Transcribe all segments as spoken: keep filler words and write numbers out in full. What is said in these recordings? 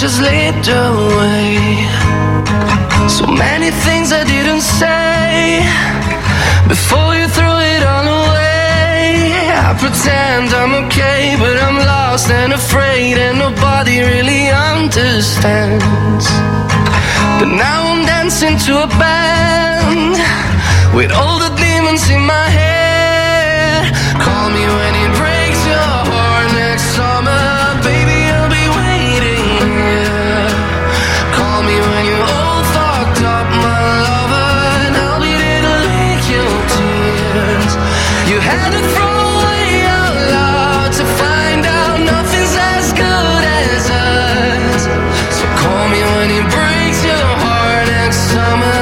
just slipped away. So many things I didn't say before you threw it all away. I pretend I'm okay, but I'm lost and afraid, and nobody really understands. But now I'm dancing to a band with all the demons in my head. Call me when it breaks your heart next summer, baby, I'll be waiting here. Call me when you're all fucked up, my lover, and I'll be there to lick your tears. You had to throw away your love to find out nothing's as good as us. So call me when it breaks your heart next summer.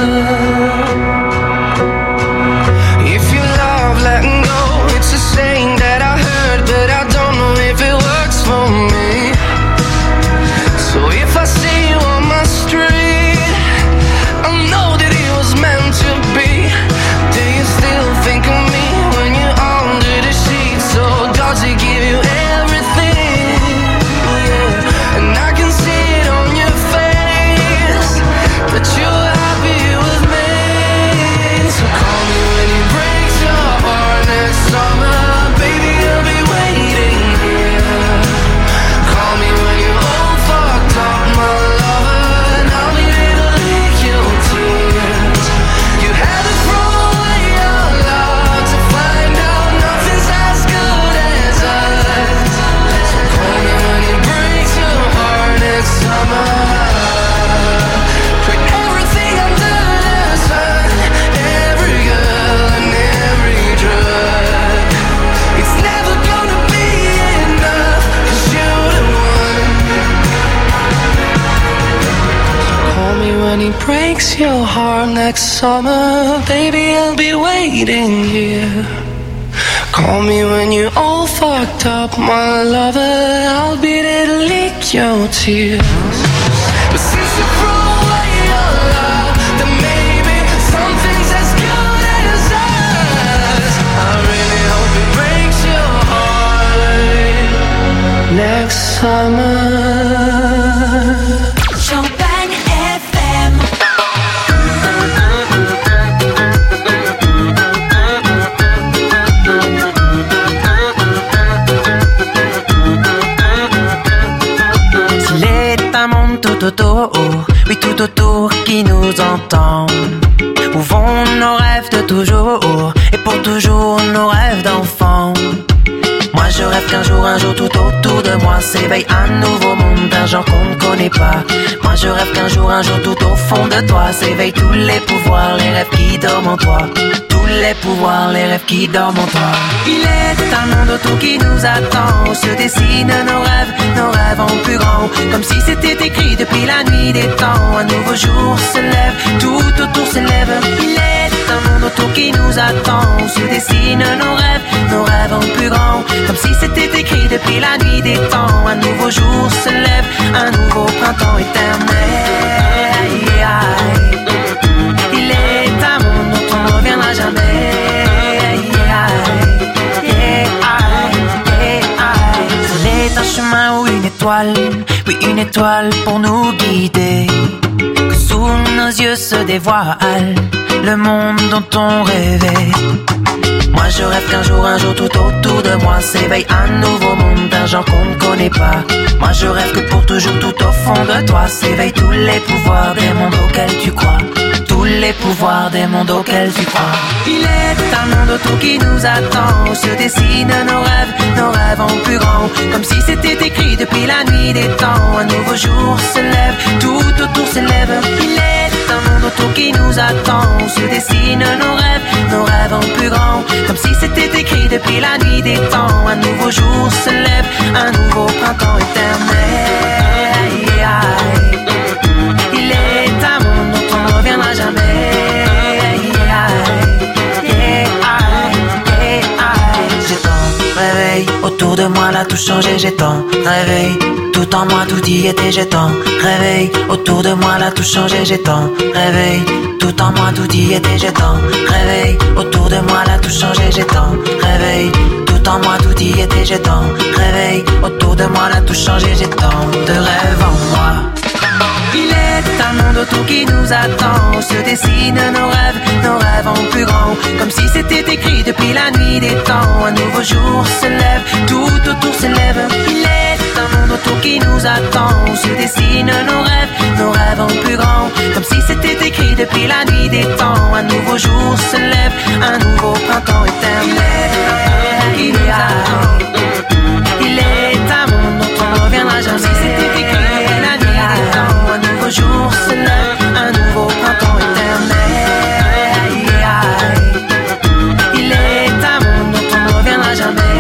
If you love letting go, it's a saying that I heard, but I don't know if it works for me. So if I see you on my street, I know that it was meant to be. Do you still think of me when you're under the sheets? So does it give you everything? Yeah. And I can see it on your face that you're happy with me. So call me when it breaks your heart next summer, baby, I'll be waiting here. Call me when you're all fucked up, my lover, and I'll be there to lick your tears. You had to throw away your love to find out nothing's as good as us. So call me when it breaks your heart next summer. Put everything under the sun, every girl and every drug. It's never gonna be enough, 'cause you're the one. Call me when it breaks your heart next summer, baby, I'll be waiting here. Call me when you're all fucked up, my lover, I'll be there to lick your tears. But since you threw away your love, then maybe something's as good as us. I really hope it breaks your heart next summer. Champagne F M. S'il est un monde tout autour, oui tout autour qui nous entend, où vont nos rêves de toujours, et pour toujours nos rêves d'enfant. Moi je rêve qu'un jour, un jour tout autour de moi s'éveille un nouveau monde d'un genre qu'on ne connaît pas. Moi je rêve qu'un jour, un jour tout au fond de toi s'éveillent tous les pouvoirs, les rêves qui dorment en toi. Tous les pouvoirs, les rêves qui dorment en toi. Il est un monde autour qui nous attend, où se dessinent nos rêves, nos rêves en plus grand, comme si c'était écrit depuis la nuit des temps. Un nouveau jour se lève, tout autour s'élève. Il est un monde autour qui nous attend, où se dessinent nos rêves, nos rêves en plus grand, comme si c'était écrit depuis la nuit des temps. Un nouveau jour se lève, un nouveau printemps éternel. Il est un monde dont on ne reviendra jamais. C'est un chemin ou une étoile, oui une étoile pour nous guider, que sous nos yeux se dévoile le monde dont on rêvait. Moi je rêve qu'un jour, un jour tout autour de moi s'éveille un nouveau monde d'un genre qu'on ne connaît pas. Moi je rêve que pour toujours tout au fond de toi s'éveillent tous les pouvoirs des mondes auxquels tu crois. Tous les pouvoirs des mondes auxquels tu crois. Il est un monde autour qui nous attend, où se dessinent nos rêves, nos rêves en plus grand, comme si c'était écrit depuis la nuit des temps. Un nouveau jour se lève, tout autour s'élève. Il est un monde autour qui nous attend, où se dessinent nos rêves, nos rêves en plus grand, comme si c'était écrit depuis la nuit des temps. Un nouveau jour se lève, un nouveau printemps éternel. Il est un monde dont on ne reviendra jamais. J'ai tant réveillé autour de moi, là tout changé. J'ai tant réveillé tout en moi, tout y était. J'ai tant réveillé autour de moi, là tout changé. J'ai tant réveillé tout en moi, tout y était. J'ai tant réveillé autour de moi, là tout changé. J'ai tant réveillé tout en moi, tout y était. J'ai tant réveillé autour de moi, là tout changé. J'ai tant de rêves en moi. qui nous attend. Se dessinent nos rêves, nos rêves en plus grand. Comme si c'était écrit depuis la nuit des temps. Un nouveau jour se lève, tout autour s'élève. Il est un monde autour qui nous attend. Se dessinent nos rêves, nos rêves en plus grand. Comme si c'était écrit depuis la nuit des temps. Un nouveau jour se lève, un nouveau printemps éternel. Il est à, il est un monde dont on ne reviendra jamais. Comme si c'était écrit depuis la nuit des temps. Un nouveau jour se lève, un nouveau printemps éternel. Il est un monde dont on ne reviendra jamais.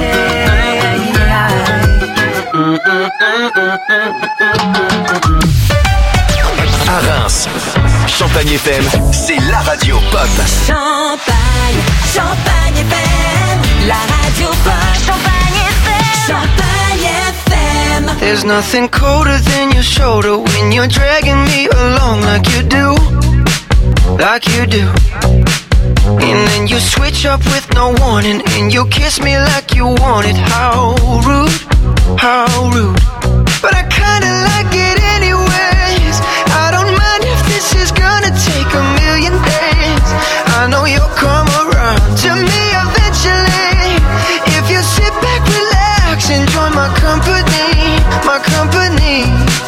À Reims, Champagne F M, c'est la radio pop. Champagne, Champagne F M, la radio pop. Champagne F M, Champagne F M. There's nothing colder than your shoulder when you're dragging me along like you do, like you do. And then you switch up with no warning, and you kiss me like you want it. How rude, how rude. But I kinda like it anyways. I don't mind if this is gonna take a million days. I know you'll come around to me eventually. If you sit back, relax, enjoy my company, my company.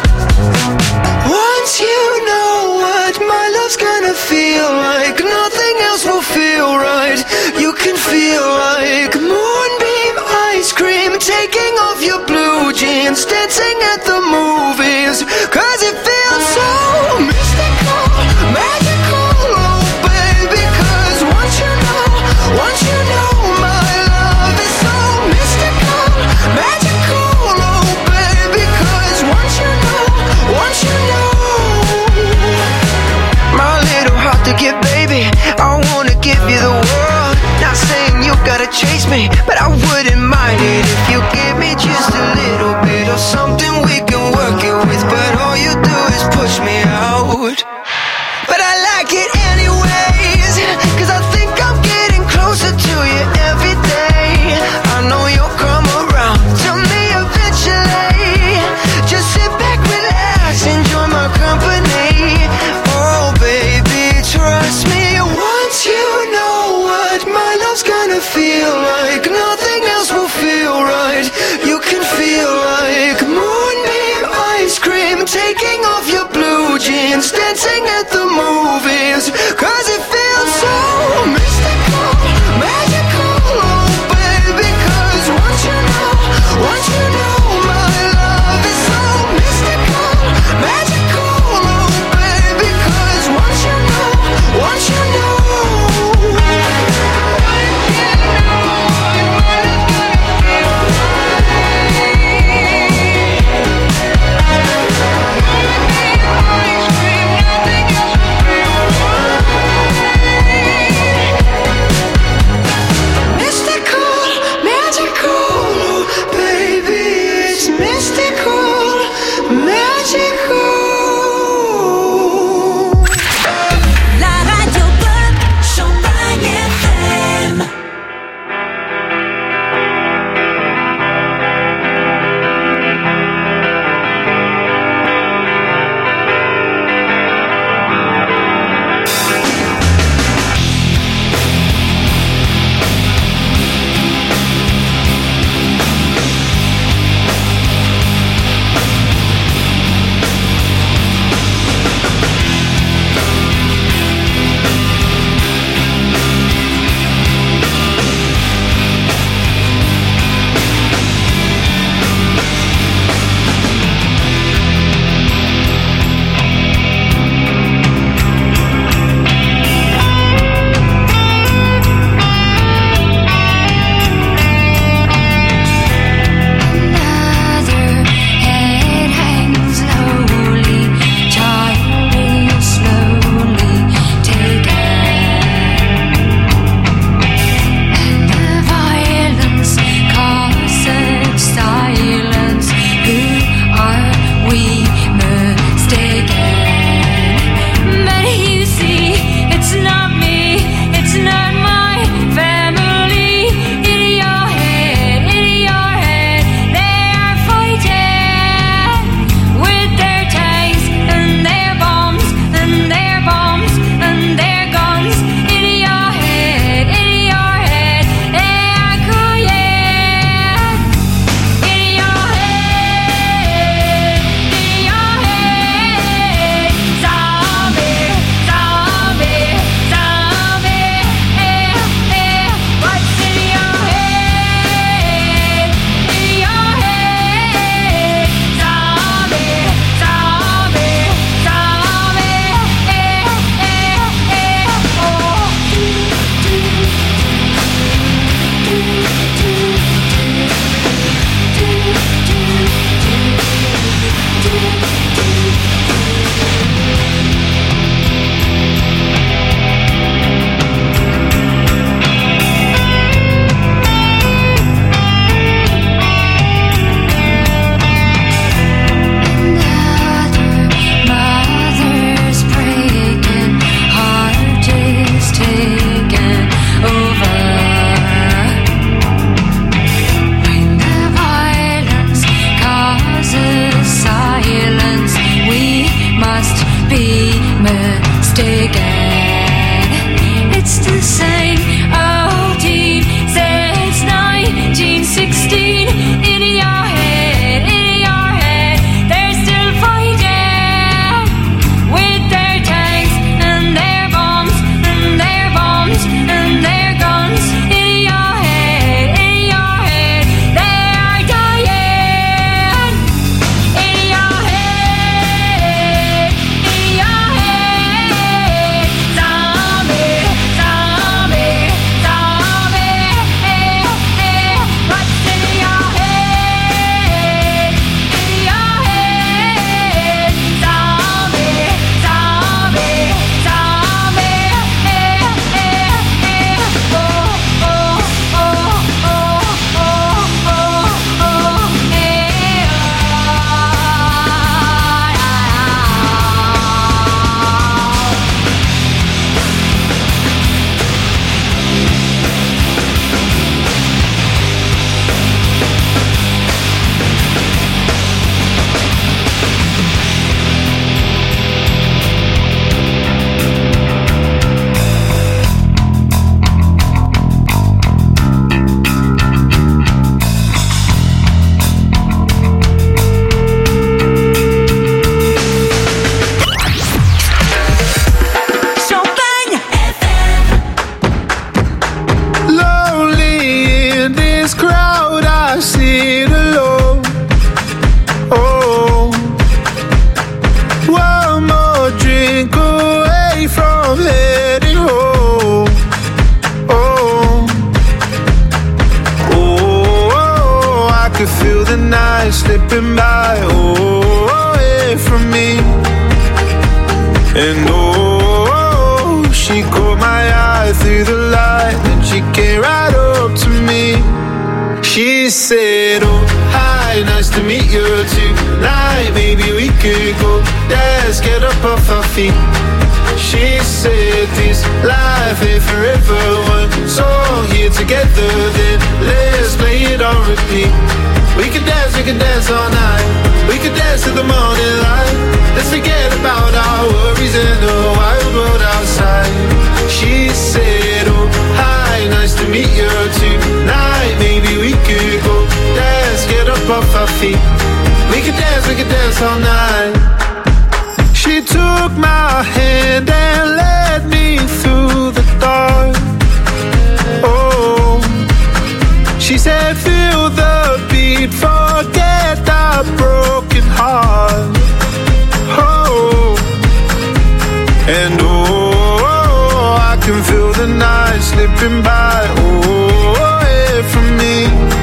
Once you know what my love's gonna feel like, nothing else will feel right. You can feel like moonbeam ice cream, taking off your blue jeans, And oh, she caught my eye through the light, and she came right up to me. She said, oh, hi, nice to meet you tonight. Maybe we could go dance, get up off our feet. She said this life ain't forever, one song here together, then let's play it on repeat. We could dance, we could dance all night. We could dance till the morning light. Let's forget about our worries in the wild world outside. She said, oh, hi, nice to meet you tonight. Maybe we could go dance, get up off our feet. We could dance, we could dance all night. She took my hand and led me through the dark. Oh, she said, feel the beat, forget that broken heart. Oh, and oh, I can feel the night slipping by, oh, away from me.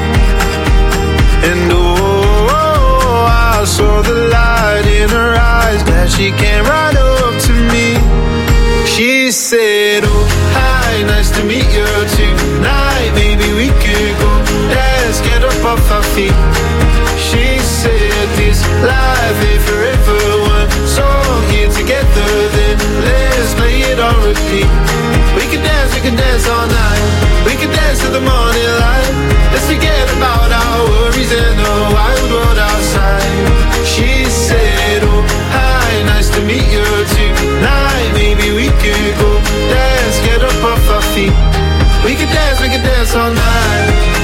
And oh, I saw the light in her eyes, that she came right up to me. She said, oh, hi, nice to meet you tonight. Maybe we could go dance, get up off our feet. She said this life ain't forever, one song here together, then let's play it on repeat. We can dance, we can dance all night. We can dance till the morning light. Let's forget about our worries in the wild world outside. She said, oh, hi, nice to meet you tonight. Maybe we could go dance, get up off our feet. We can dance, we can dance all night.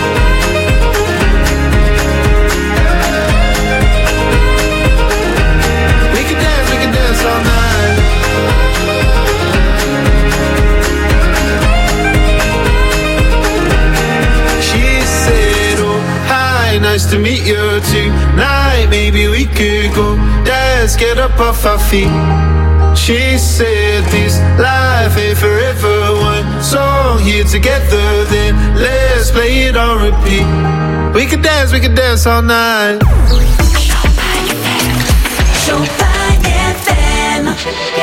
All night. She said, oh, hi, nice to meet you tonight. Maybe we could go dance, get up off our feet. She said this life ain't forever, one song here together, then let's play it on repeat. We could dance, we could dance all night. Champagne F M.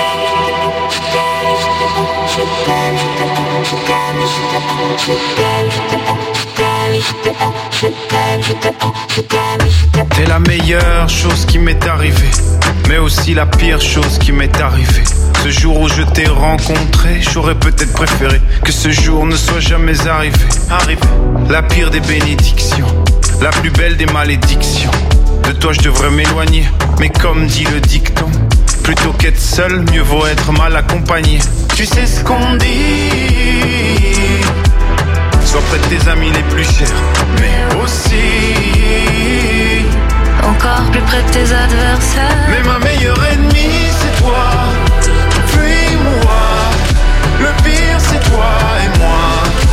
T'es la meilleure chose qui m'est arrivée, mais aussi la pire chose qui m'est arrivée. Ce jour où je t'ai rencontré, j'aurais peut-être préféré que ce jour ne soit jamais arrivé. Arrivé. La pire des bénédictions, la plus belle des malédictions. De toi je devrais m'éloigner, mais comme dit le dicton, plutôt qu'être seul, mieux vaut être mal accompagné. Tu sais ce qu'on dit, sois près de tes amis les plus chers, mais aussi encore plus près de tes adversaires. Mais ma meilleure ennemie c'est toi, puis moi. Le pire c'est toi et moi.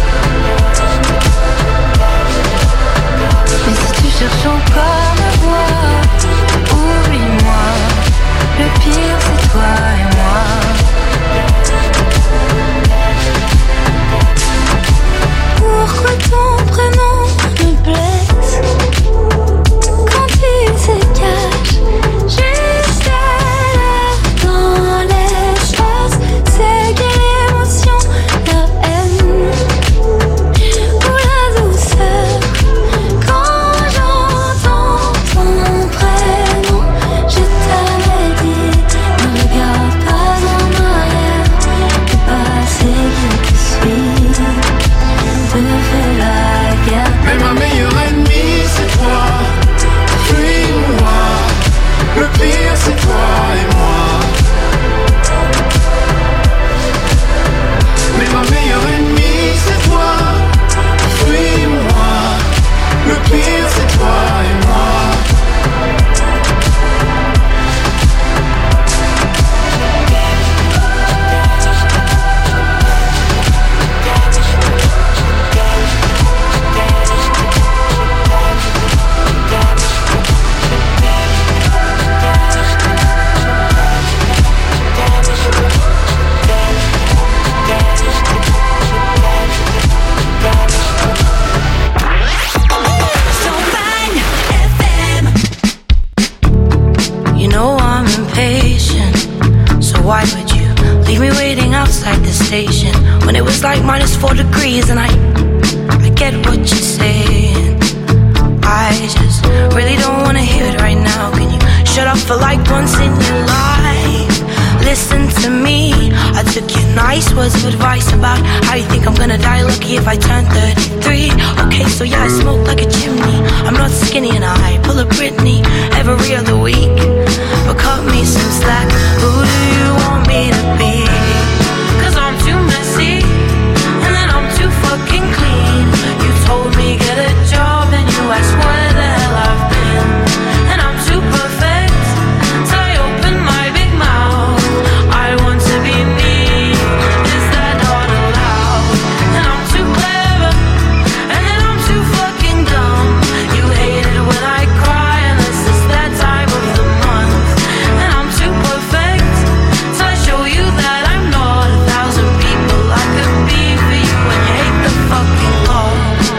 Mais si tu cherches encore ma voix, oublie-moi. Le pire c'est toi et moi. Pourquoi ton prénom me blesse quand il se cache juste à l'heure dans why would you leave me waiting outside the station when it was like minus four degrees? And I, I get what you're saying. I just really don't wanna hear it right now. Can you shut up for like once in your life? Listen to me. I took your nice words of advice about how you think I'm gonna die lucky if I turn thirty-three. Okay, so yeah, I smoke like a chimney. I'm not skinny and I pull a Britney every other week. But cut me some slack. Who do you want me to be? Cause I'm too messy and then I'm too fucking clean. You told me get a job and you asked where the hell I've been. And I'm too perfect till I open my big mouth. I want to be me. Is that not allowed? And I'm too clever and then I'm too fucking dumb. You hate it when I cry and this is that time of the month. And I'm too perfect till I show you that I'm not a thousand people I could be for you. And you hate the fucking law.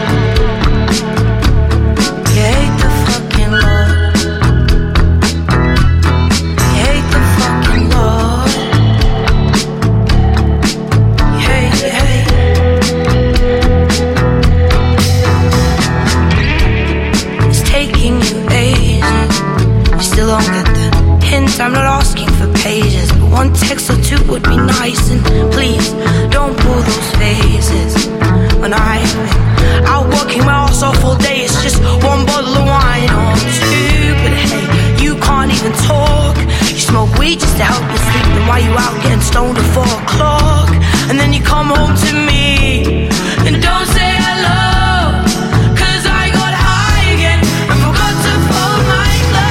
You hate the fucking law. You hate the fucking law. You hate, you hate. It's taking you ages. You still don't get the hint. I'm not asking for pages, but one text or two would be nice. And please don't pull those faces. When I've been out working my ass off all day, it's just one bottle of wine or two. But hey, you can't even talk. You smoke weed just to help you sleep. Then why you out getting stoned at four o'clock? And then you come home to me and don't say hello. Cause I got high again and forgot to fold my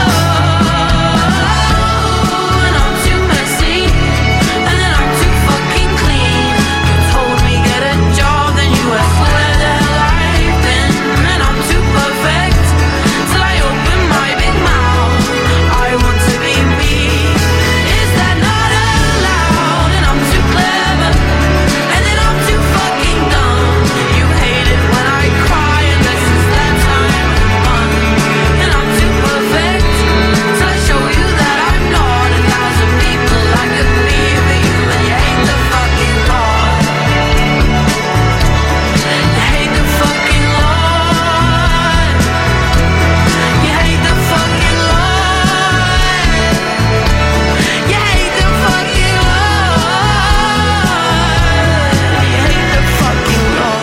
clothes. And I'm too messy and then I'm too fucking clean. You told me get a job, then you asked where the hell I've been. And I'm too perfect till I open my big mouth. I want to be me. Is that not allowed? And I'm too clever and then I'm too fucking dumb. You hate it when I cry and this is that time of the month. And I'm too perfect till I show you that I'm not a thousand people I could be for you. And you hate the fucking law. You hate the fucking law. You hate the fucking law. You hate the fucking law. You hate the fucking law.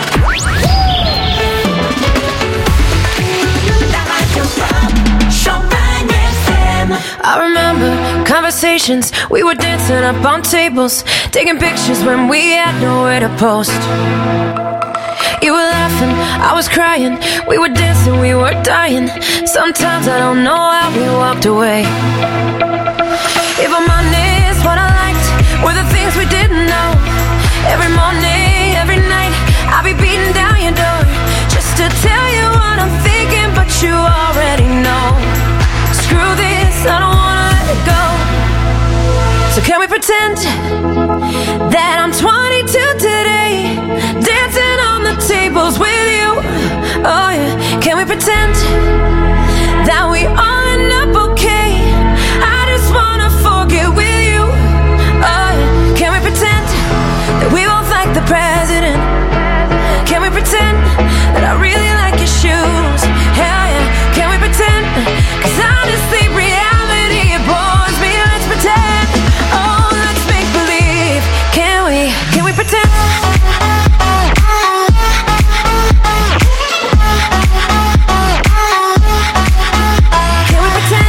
La radio pop, Champagne F M. I remember conversations, we were dancing up on tables, taking pictures when we had nowhere to post. You were laughing, I was crying, we were dancing, we were dying. Sometimes I don't know how we walked away. If I'm honest, what I liked were the things we didn't know. Every morning, every night, I'll be beating down your door just to tell you what I'm thinking, but you already know. Screw this, I don't wanna let it go. So can we pretend that I'm twenty-two today, dancing on the tables with you? Oh yeah, can we pretend that we all end up okay? I just wanna forget with you. Oh yeah, can we pretend that we both like the president? Can we pretend that I really like your shoes? Hell yeah, can we pretend? Cause honestly, reality, it bores me. Let's pretend. Oh, let's make believe. Can we, can we pretend? Can we pretend?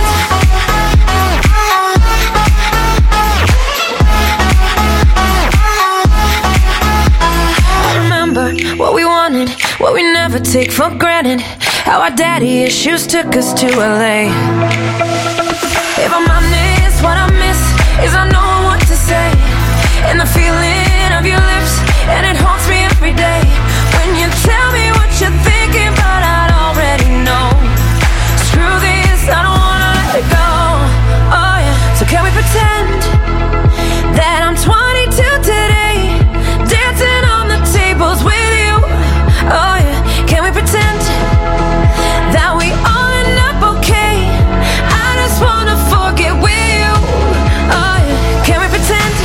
I remember what we wanted, what we never take for granted. How our daddy issues took us to L A. If I'm honest, what I miss is I know what to say, and the feeling of your lips, and it haunts me every day. When you tell me what you're thinking, but I already know. Screw this, I don't wanna let it go. Oh yeah, so can we pretend that I'm twenty-two today, dancing on the tables with you? Oh yeah, can we pretend that we all end up okay? I just wanna forget with you. Oh yeah, can we pretend?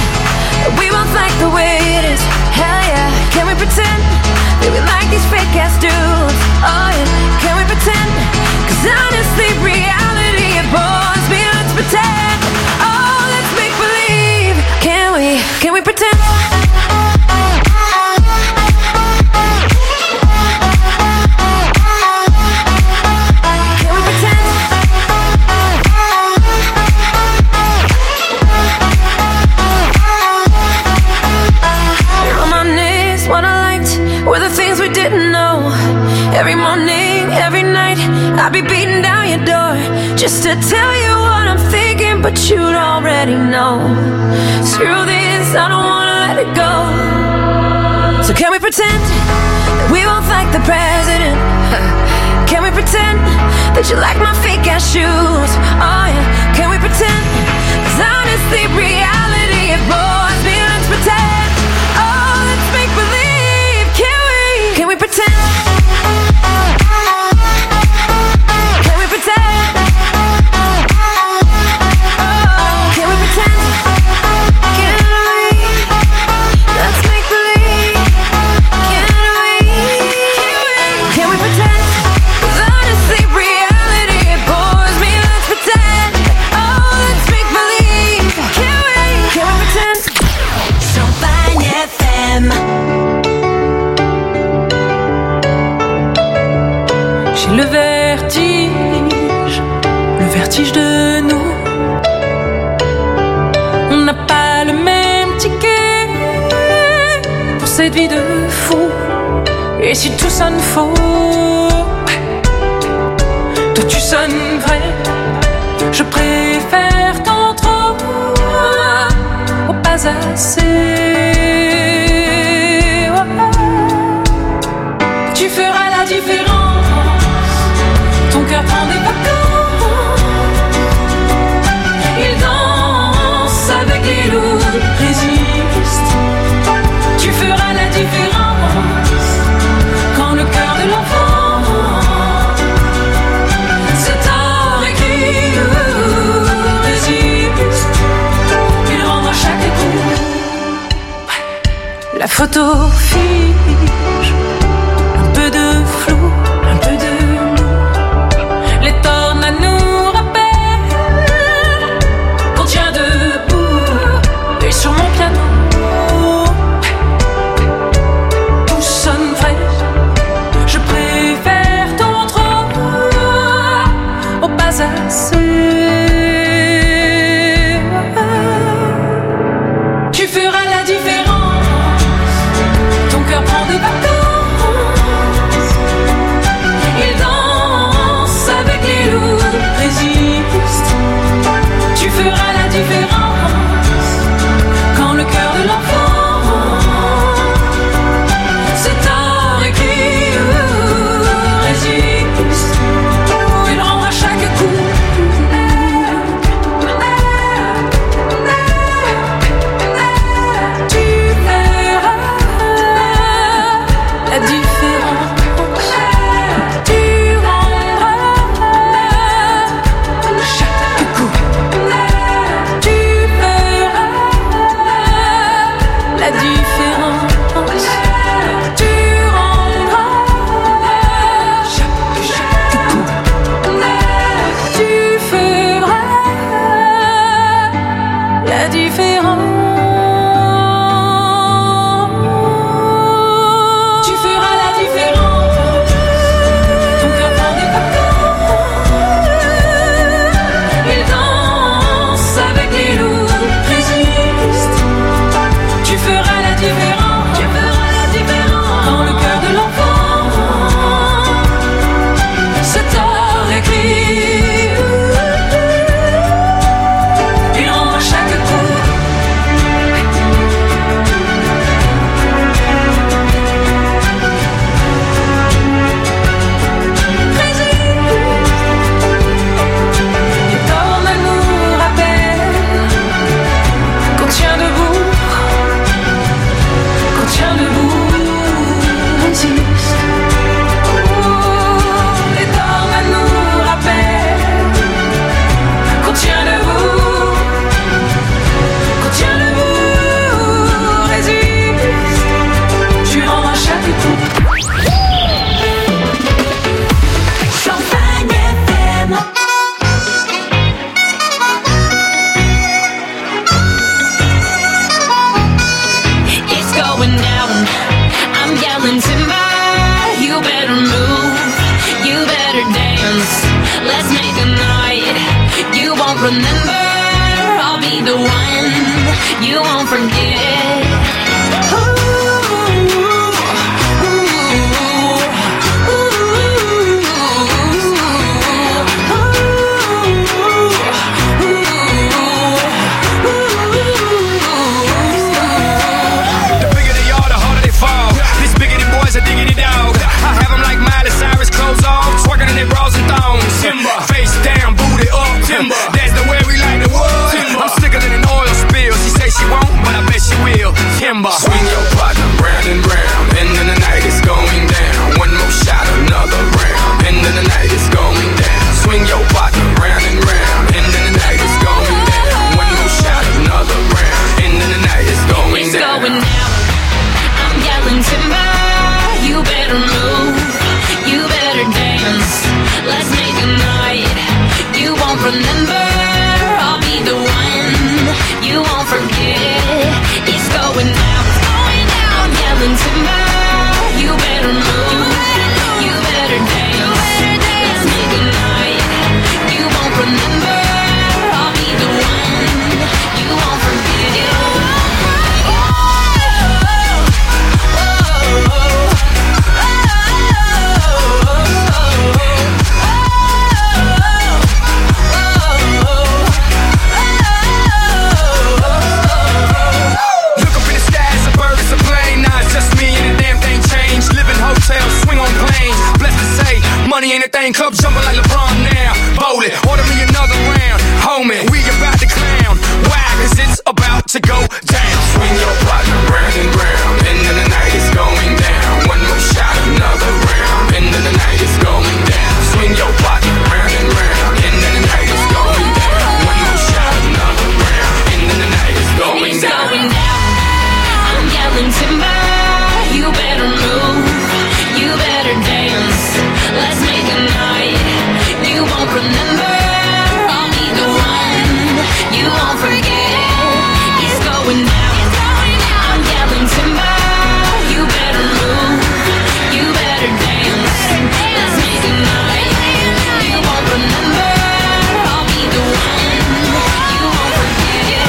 name, but you'd already know. Screw this, I don't wanna let it go. So can we pretend that we both like the president? Can we pretend that you like my fake ass shoes? Oh yeah, can we pretend? 'Cause honestly, reality it bores me. Let's pretend. Oh, let's make believe. Can we? Can we pretend? Can we pretend? Oh, can we pretend? Can we? Let's make believe. Can we? Can we? Can we pretend? 'Cause honestly, reality it bores me. Let's pretend. Oh, let's make believe. Can we? Can we pretend? Champagne F M. J'ai le vertige, le vertige de nous. On n'a pas le même ticket pour cette vie de fou. Et si tout sonne faux, toi tu sonnes vrai. Je préfère tant trop au pas assez. Tu feras la différence. Ton cœur prend des vacances. Il danse avec les loups, résiste. Tu feras la différence. Quand le cœur de l'enfant se tord et crie, résiste. Il rendra chaque coup. La photo fige. Un peu de flou, un peu de nous. Les tornades nous rappellent qu'on tient debout. Et sur mon piano, tout sonne vrai. Je préfère ton trop au pas assez. Tu feras la différence. Ton cœur prend des vacances. Il danse avec les loups, résiste. Tu feras la différence. Quand le cœur de l'enfant se tord et crie, résiste. Il rendra chaque coup. Tu verras la différence. Tu rendras chaque coup. Tu verras la différence. Tu rendras chaque, chaque coup. Tu feras la différence. Tu feras la différence. Ton cœur prend des vacances. Il danse avec les loups, résiste. Tu feras la différence. Tu feras la différence. Quand le cœur de l'enfant se tord et crie, il rendra chaque coup. Les tornades nous rappellent qu'on tient debout, qu'on tient debout, résiste. Les tornades nous rappellent qu'on tient debout, qu'on tient debout, résiste. Tu rendras chaque coup. Champagne F M. It's going down. I'm yelling timber. You better move. You better dance. Let's make a night you won't remember. I'll be the one you won't forget. Ooh, ooh, ooh, ooh, ooh. January like the wood. I'm sicker than an oil spill. She say she won't, but I bet she will. Timber. Swing your partner round and round, and then the night is going down. One more shot, another round, and then the night is going down. Swing your partner round and round, and then the night is going down. One more shot, another round, and then the night is going It's down. going down. I'm yelling timber. You better move. You better dance. Let's make a night you won't remember. I'll be the one you won't forget. It's going down. It's going down. I'm yelling timber. You better move. You better dance. Let's make a night you won't remember. I'll be the one you won't forget. Look up in the sky, it's a bird, it's a plane. Nah, it's just me and the damn thing changed. Live in hotels, swing on planes. Blessed to say, money ain't a thing. Club jumping like LeBron now. Bowl it, order me another round. Homie, we about to clown. Why? Cause it's about to go down. Swing your partner round and round, and then the night is going down. One more shot, another round, and then the night is going down. Swing your partner round and round, and then the night is going down. One more shot, another round, and then the night is going It's down. going down. I'm yelling timber. You better move. You better dance. Let's make a night you won't remember. I'll be the one you won't forget. It's going down. It's going down. I'm yelling timber. You better move. You better dance. Let's make a night you won't remember. I'll be the one you won't forget.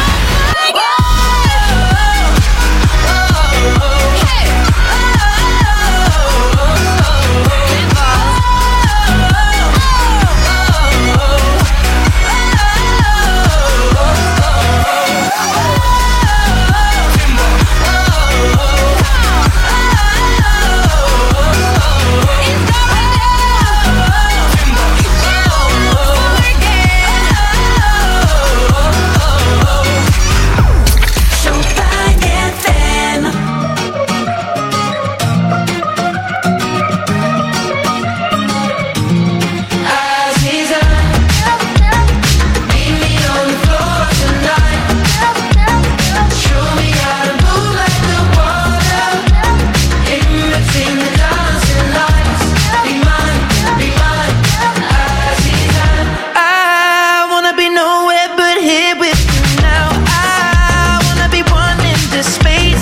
I wanna be nowhere but here with you now. I wanna be one in this space.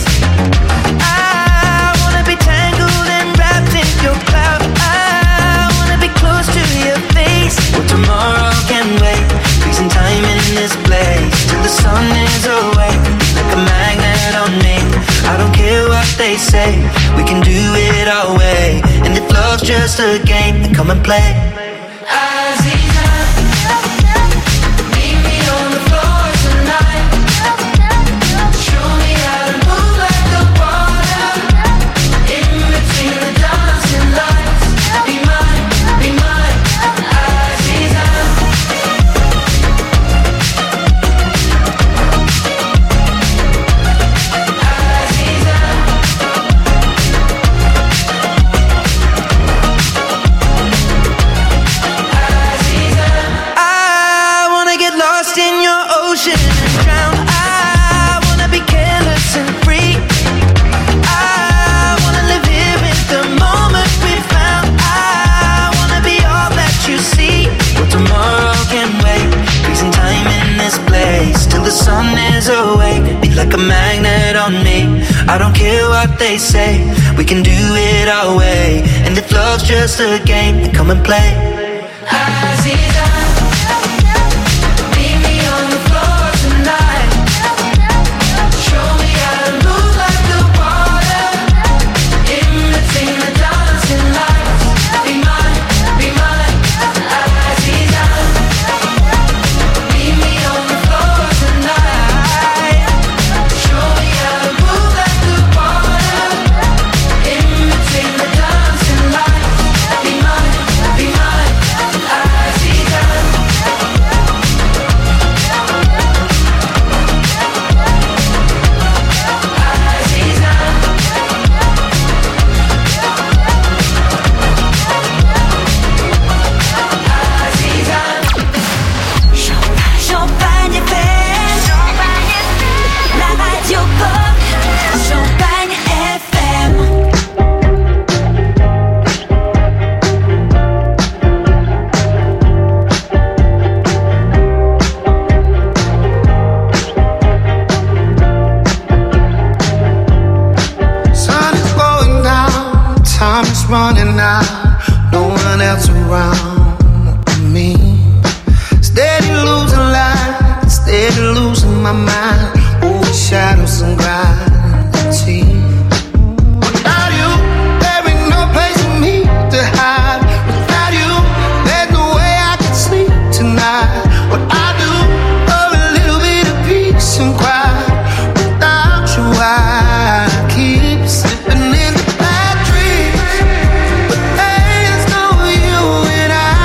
I wanna be tangled and wrapped in your cloud. I wanna be close to your face. Well, tomorrow can wait. Freezing time in this place till the sun is away. Like a magnet on me. I don't care what they say. We can do it our way. And if love's just a game, then come and play. I wanna get lost in your ocean and drown. I wanna be careless and free. I wanna live here in the moment we found. I wanna be all that you see. Well, tomorrow can wait. Freezing time in this place till the sun is awake. Be like a magnet on me. I don't care what they say. We can do it our way. And if love's just a game, then come and play. Be mine, be mine, I see that. mind, over shadows and gravity. Without you, there ain't no place for me to hide. Without you, there's no way I can sleep tonight. What I do, oh, a little bit of peace and quiet. Without you, I keep slipping in the bad dreams. But there's no you and I.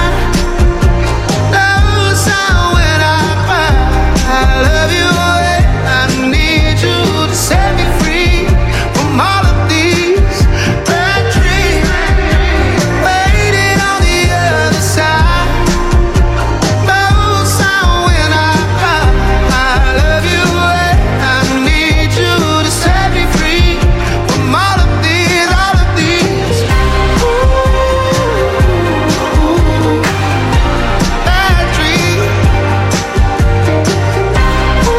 No sound when I cry. I love you and I need you to set me free from all of these bad dreams. Waiting on the other side. No sound when I cry. I love you and I need you to set me free from all of these, all of these. Ooh, bad dreams. Ooh,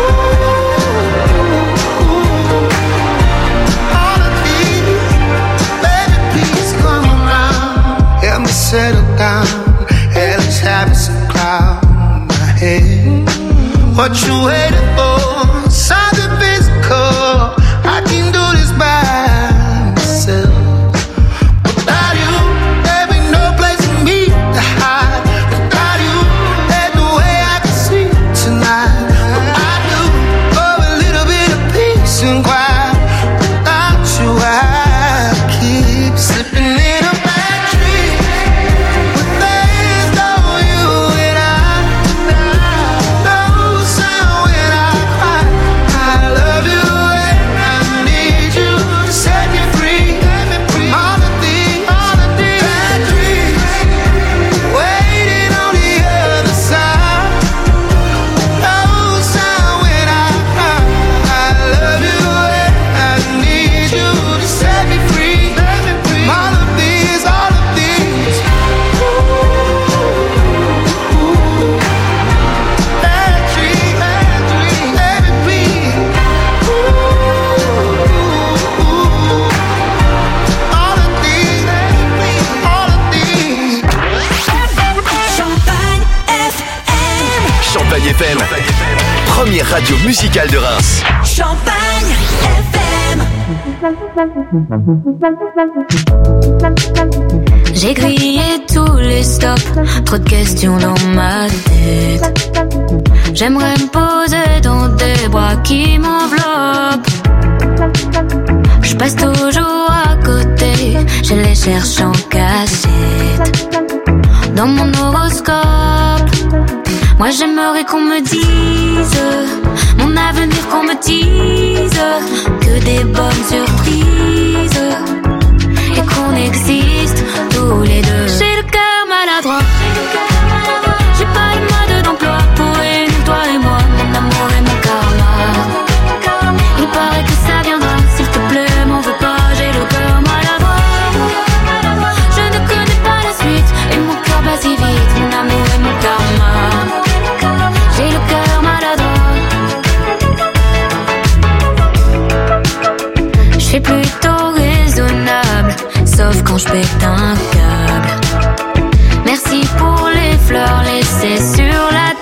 all of these. Baby, please come around. Help me settle down. Hell is having some cloud in my head. What you waiting for? Something physical. I can do this by myself. Without you, there ain't no place for me to hide. Without you, there's no way I can sleep tonight. But I do, oh, a little bit of peace and quiet. Without you, I keep slipping in a bad dream. But there's no you and I. No sound when I cry. I love you and I need you to set me free from all of these, all of these bad dreams. Waiting on the other side. No sound when I cry. I love you and I need you to set me free from all of these, all of these. Ooh, bad dreams, bad dreams, baby, please. All of these, all of these. Champagne F M. Champagne F M, première radio musicale de Reims. Champagne F M. J'ai grillé tous les stops, trop de questions dans ma tête. J'aimerais me poser dans des bras qui m'enveloppent. Je passe toujours à côté, je les cherche en cachette. Dans mon horoscope, moi j'aimerais qu'on me dise mon avenir, qu'on me dise que des bonnes surprises et qu'on existe tous les deux. J'ai le cœur maladroit, j'ai pas le mode d'emploi pour réunir toi et moi, mon amour et mon karma. Il paraît que ça viendra, s'il te plaît, m'en veux pas, j'ai le cœur maladroit. Je ne connais pas la suite et mon cœur bat si vite, mon amour et mon karma. J'ai le cœur maladroit. Je suis plutôt raisonnable, sauf quand je pète un câble. Merci pour les fleurs laissées sur la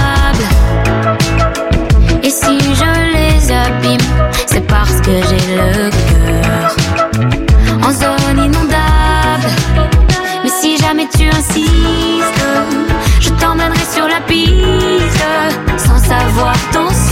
table. Et si je les abîme, c'est parce que j'ai le cœur en zone inondable. Mais si jamais tu insistes, je t'emmènerai sur la piste, sans savoir danser.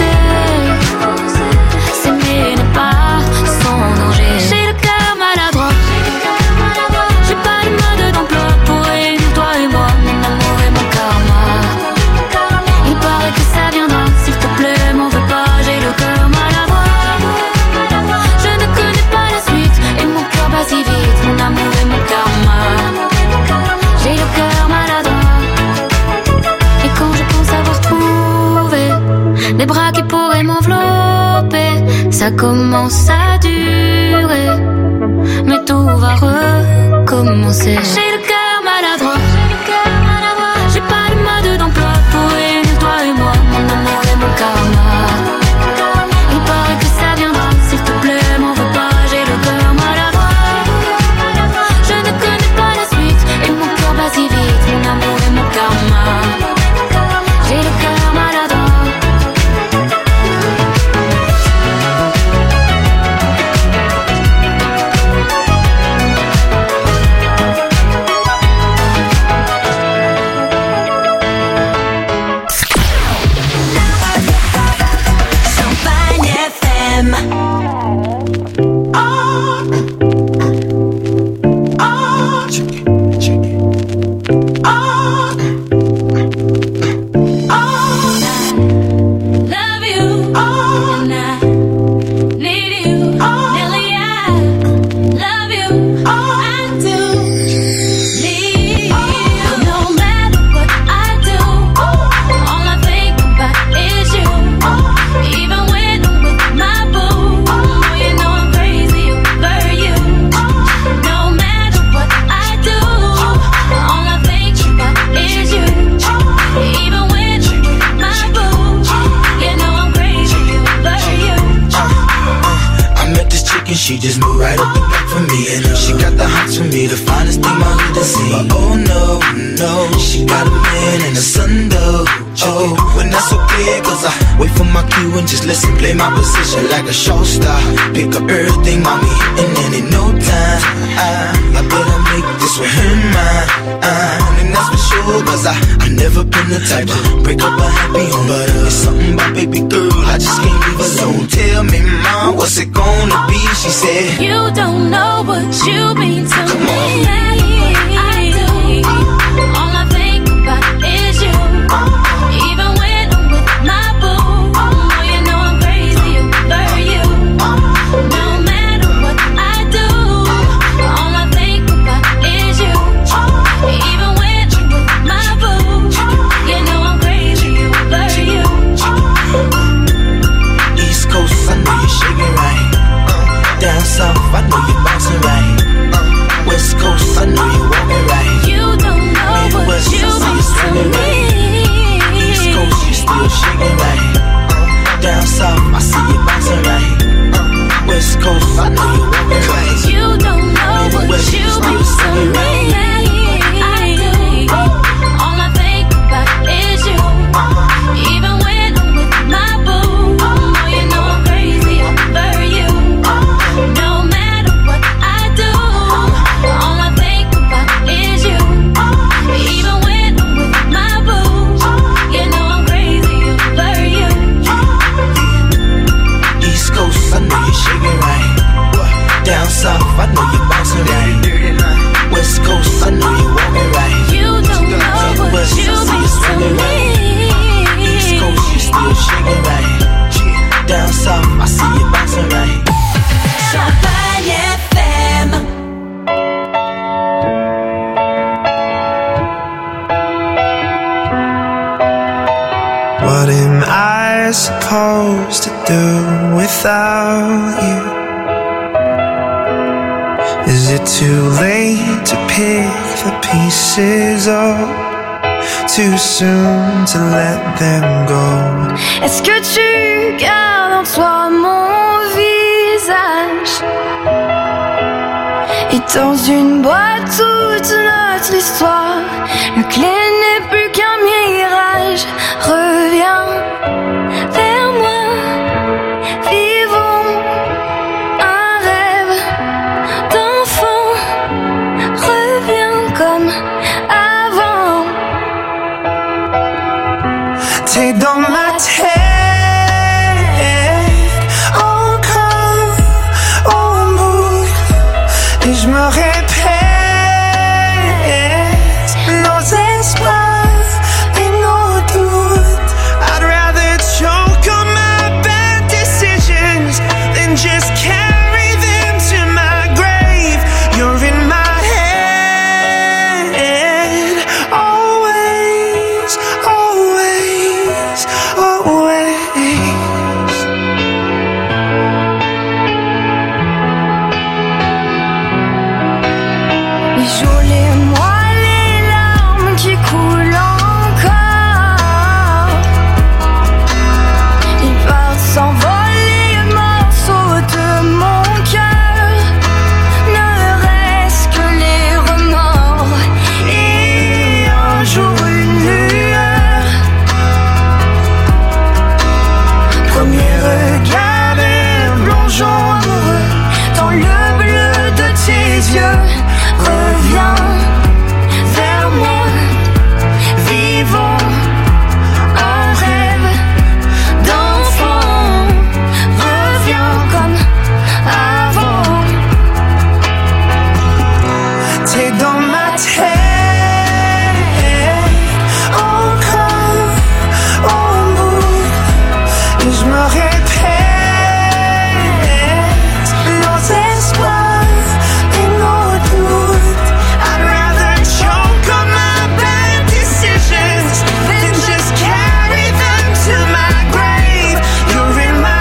S'aimer n'est pas sans danger. J'ai le cœur maladroit, j'ai pas le mode d'emploi pour réunir toi et moi, mon amour et mon karma. Il paraît que ça viendra, s'il te plaît, m'en veux pas, j'ai le cœur maladroit. Je ne connais pas la suite et mon cœur bat si vite, mon amour et mon karma. J'ai le cœur maladroit. Et quand je pense avoir trouvé des bras qui pourraient m'envelopper, ça commence à durer, mais tout va recommencer. J'ai le cœur maladroit, j'ai pas le mode d'emploi pour réunir toi et moi, mon amour et mon karma. Il paraît que ça viendra, s'il te plaît, m'en veux pas, j'ai le cœur maladroit. Je ne connais pas la suite et mon cœur bat si vite, mon amour et mon karma. J'ai le cœur maladroit. she just moved right up the block for me. And uh, she got the hots for me, the finest thing my hood has seen. But oh no, no, she got a man and a son though. Oh, and that's okay, cause I wait for my cue and just listen, play my position like a show star. Pick up everything, mommy, and then in no time, I, I better make this with her mine. Uh, and that's for sure, cause I, I never been the type to break up a happy home. But uh, it's something about baby girl, I just can't leave alone. Tell me, mom, what's it gonna be? She said, you don't know what you mean to Come me. on. I do. All I think about is you. Even when I'm with my boo, oh, you know I'm crazy over you. No matter what I do, all I think about is you. Even when I'm with my boo, you know I'm crazy over you. East Coast, I know you're shaking right. Down south, I know you're bouncing right. West Coast, I know you're walking right. You don't know Midwest, what you I see you swinging right. East Coast, you still shaking right. Down south, I see you bouncing right. West Coast, I know you're walking right. You don't know what Midwest, you you still mean to swinging me. right. I do. All I think about is you. Even when I'm with my boo, oh, you know I'm crazy over you. No matter what I do, all I think about is you. Even when I'm with my boo, you know I'm crazy over you. East Coast, I know you're shaking right. Down south, I know you're bouncing right. West Coast, I know you're walking right. You don't know what Midwest, you I see you swinging mean right. to me. East Coast, you still shaking right. Down south, I see you bouncing right. Champagne F M. What am I supposed to do without you? Is it too late to pick the pieces up? Too soon to let them go? Est-ce que tu gardes en toi mon visage? Et dans une boîte toute notre histoire, la clé n'est plus qu'un mirage. Reviens vers moi, vivons un rêve d'enfant. Reviens comme avant. T'es dans ma tête encore au bout, et je me répète nos espoirs et nos doutes. I'd rather choke on my bad decisions than just carry them to my grave. You're in my head always, always, always. Les jours, les mois, les larmes qui coulent encore, ils partent s'envoler, morceaux de mon cœur. Ne reste que les remords et un jour une lueur. Premier regard et plongeant amoureux dans le bleu de tes yeux. Reviens vers moi, vivons un rêve d'enfant. Reviens comme avant. T'es dans ma tête encore au bout, et je me répète nos espoirs et nos doutes. I'd rather choke on my bad decisions than just carry them to my grave. You're in my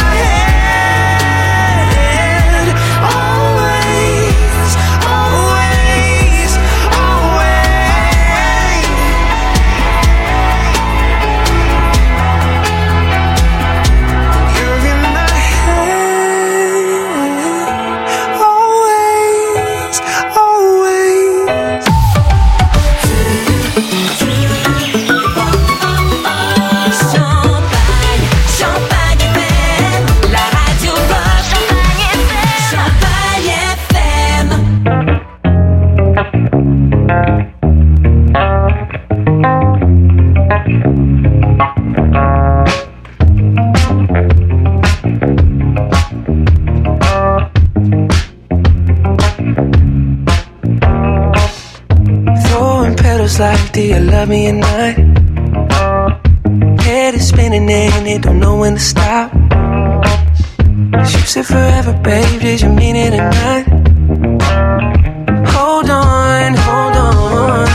head always, always, always. You're do you love me or not? Head is spinning and it don't know when to stop. You said forever, babe, did you mean it or not? Hold on, hold on.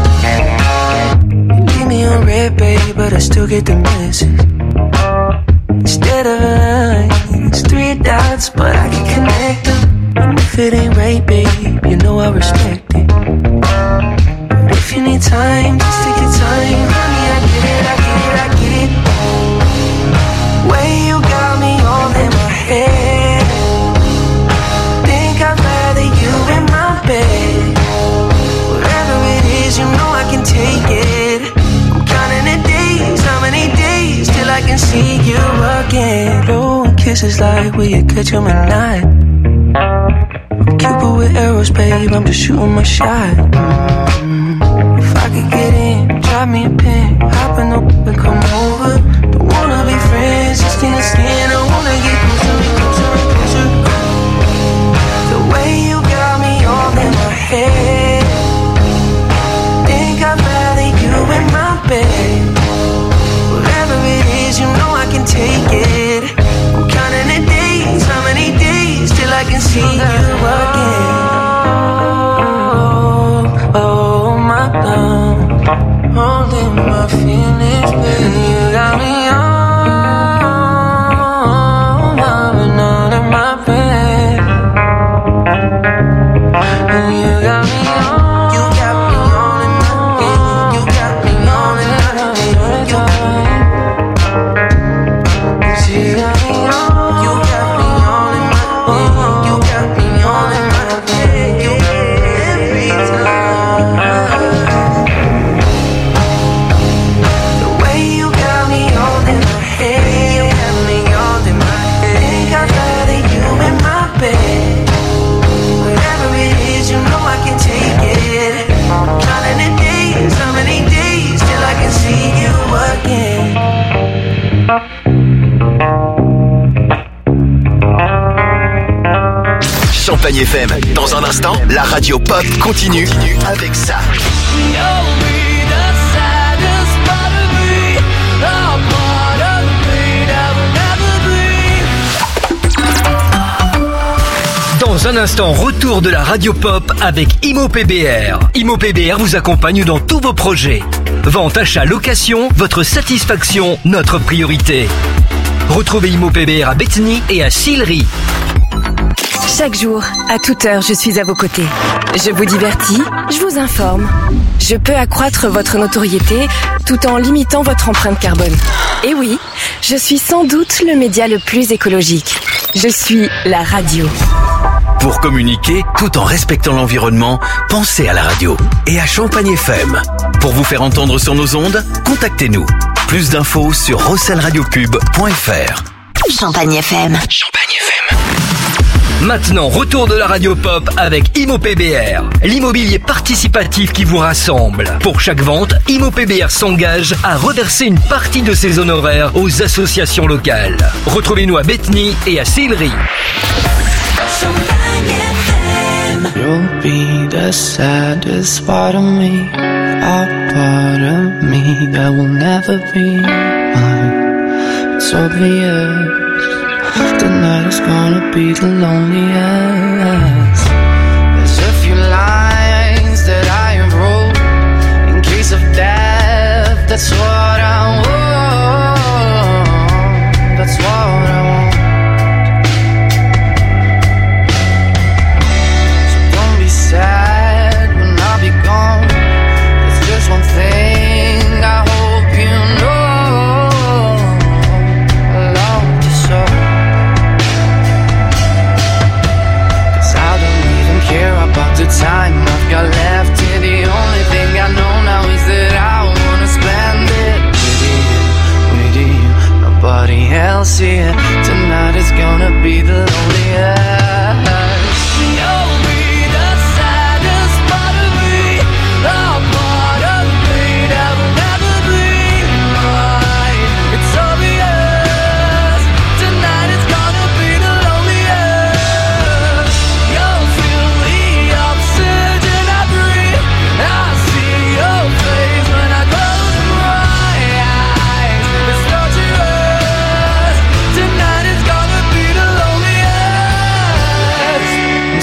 You leave me on red, babe, but I still get the message. Instead of a line, it's three dots, but I can connect them. And if it ain't right, babe, you know I respect it. But if you need time, just take your time. Honey, I get it, I get it, I get it. Way you got me all in my head. Think I'd rather you in my bed. Whatever it is, you know I can take it. I'm counting the days, how many days till I can see you again. Blowing kisses like will you catch 'em or not? I'm Cupid with arrows, babe, I'm just shooting my shot. Mm-hmm. If I could get in, drop me a pin, hop in the and come over. Don't wanna be friends, just skin to skin. I wanna get closer and closer and closer. The way you got me all in my head. Think I'd rather you in my bed. Whatever it is, you know I can take it. I'm counting the days, how many days till I can see you again. Oh, oh my love, holding my feelings, baby. You got me on, loving all in my bed. And you got me on, you got me on in my bed. You got me on in my bed. You got me on, you got me on in my bed. You got me on in my bed. You every time. The way you got me all in my head. You got me all in my head. Think I'd rather you in my bed. Whatever it is, you know I can take it. Counting the days, how many days till I can see you again. Champagne F M, dans un instant, la radio pop continue avec ça. Dans un instant, retour de la radio pop avec Imo P B R. Imo P B R vous accompagne dans tous vos projets. Vente, achat, location, votre satisfaction, notre priorité. Retrouvez Imo P B R à Bétheny et à Sillery. Chaque jour, à toute heure, je suis à vos côtés. Je vous divertis, je vous informe. Je peux accroître votre notoriété tout en limitant votre empreinte carbone. Et oui, je suis sans doute le média le plus écologique. Je suis la radio. Pour communiquer tout en respectant l'environnement, pensez à la radio et à Champagne F M. Pour vous faire entendre sur nos ondes, contactez-nous. Plus d'infos sur rossel radio pub point f r. Champagne F M. Champagne F M. Maintenant, retour de la radio pop avec Imo P B R, l'immobilier participatif qui vous rassemble. Pour chaque vente, Imo P B R s'engage à reverser une partie de ses honoraires aux associations locales. Retrouvez-nous à Bétheny et à Sillery. You'll be the saddest part of me, a part of me that will never be mine. It's obvious. Tonight is gonna be the loneliest. There's a few lines that I have wrote in case of death. That's what I want. That's what I want. So don't be sad when I'll be gone. There's just one thing I hope you know. I love you so. Care about the time I've got left here. The only thing I know now is that I wanna spend it with you, with you, nobody else here. Tonight is gonna be the loneliest. You'll be the saddest part of me, a part of me that will never be mine. It's obvious. Tonight is gonna be the loneliest. You'll feel the oxygen I breathe. I see your face.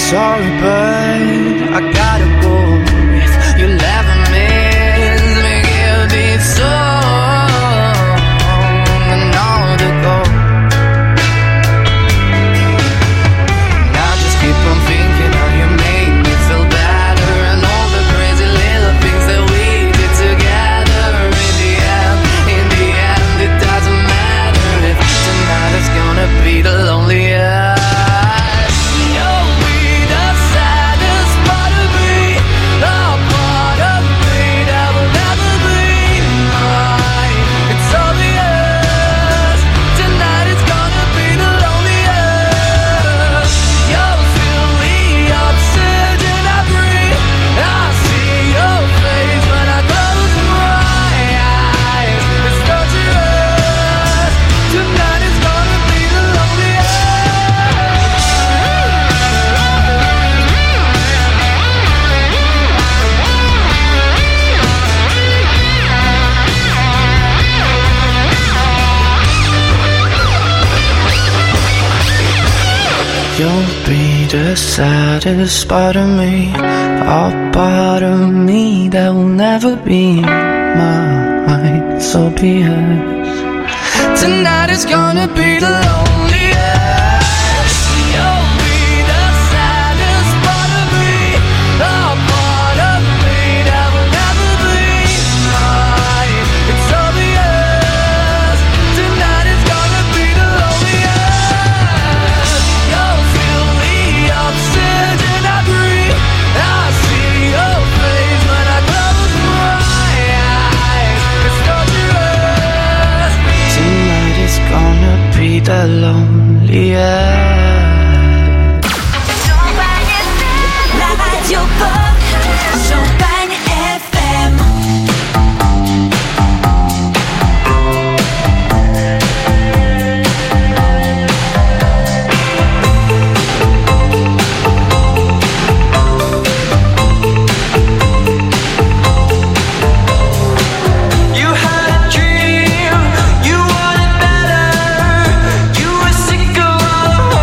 sorry, but I gotta go. If you'll ever miss me, give this song and all to go. And I just keep on thinking how you made me feel better, and all the crazy little things that we did together. In the end, in the end, it doesn't matter if tonight is gonna be the loneliest. You'll be the saddest part of me, a part of me that will never be mine. So be it. Tonight is gonna be the loneliest. You'll be the saddest part of me, a part of me that will never be mine. It's obvious. Tonight is gonna be the loneliest. You'll feel the oxygen I breathe. I see your face when I close my eyes. It's torturous. Tonight is gonna be the loneliest. La radio pop, Champagne F M. You had a dream, you wanted better. You were sick of all the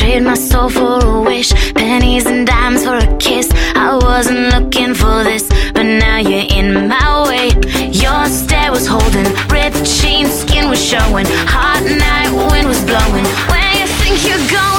trade my soul for a wish, pennies and dimes for a kiss. I wasn't looking for this, but now you're in my way. Your stare was holding, ripped jeans, skin was showing, hot night wind was blowing. When you think you're gone,